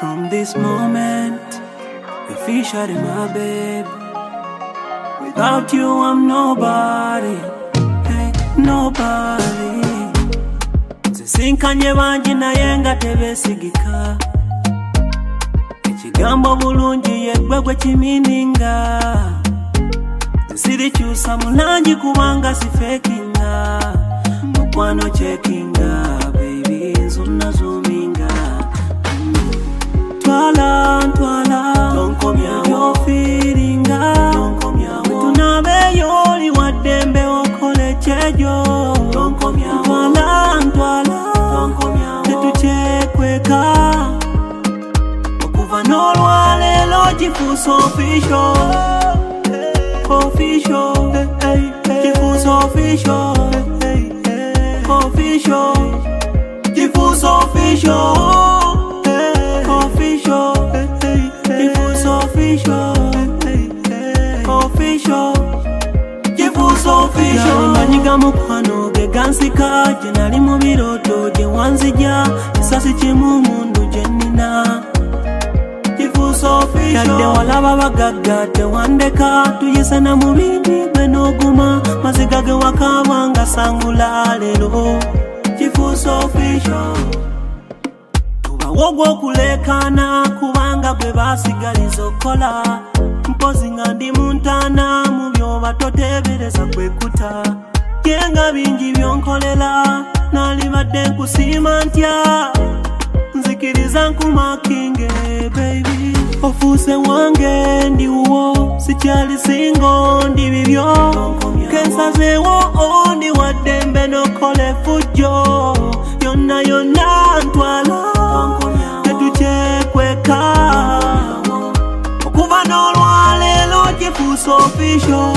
From this moment, officially my babe. Without you, I'm nobody. Hey, nobody. Nzisinkanye bangi naye nga tebesigika. Ekigambo bulungi yeggwe gwe kimininga. Nzisirikyusa munangi kubanga sifekinga. Mukwano checkinga, baby, nzuna zoominga. Twala, don't come here, you're feeling don't come here, tunabe yoli wadembe okole chejo. Don't come here, don't come here, tetuchekweka okuva n'olwaleero kifuuse official, official, kifuuse official, official, kifuuse official. Manyiga mukwano ge gansika gye nali mu birooto gye wanzija kisasi kimu mundu gye nnina kifuuse official. Yadde walaba bagagga tewandeka tuyisana mu bindi gwe n'oguma maziga ge wakaaba nga sangula leero kifuuse official. Tubawo gw'okuleekaana kubanga gwe baasigaliza okkola mpozi nga ndi muntana mu byoba toteebereza kwekuta yenga bingi byonkolera nalibadde nkusiima ntya nzikiriza nkumakinge baby ofuuse wange ndi wuwo sikyali singo ndi bibyo kensazeewo ndi waddembe n'okola effujjo yonna yonna ntwala tetukyekweka okuva n'olwaleero kifuuse official,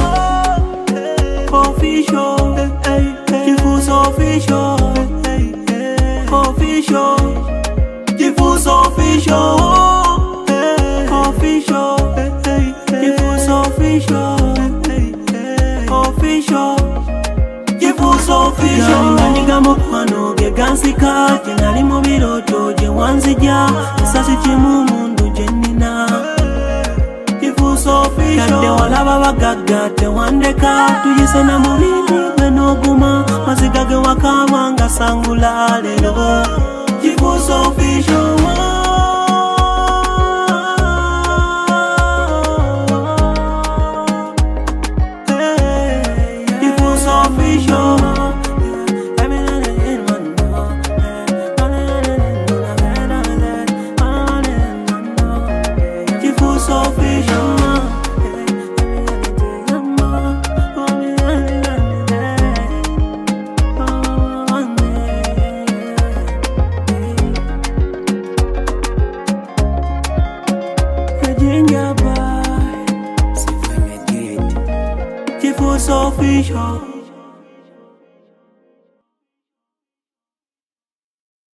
official, kifuuse official, official, kifuuse official, official, kifuuse official, official, kifuuse official. Manyiga mukwano ge gansika gye nali mu birooto gye wanzija kisasi kimu mundu gye nnina kifuuse official. Yadde walaba bagagga tewandeka tuyisana mu bindi gwe n'oguma maziga ge wakaaba nga sangula leero kifuuse official. Kifuuse official. Kifuuse official. Kifuuse official.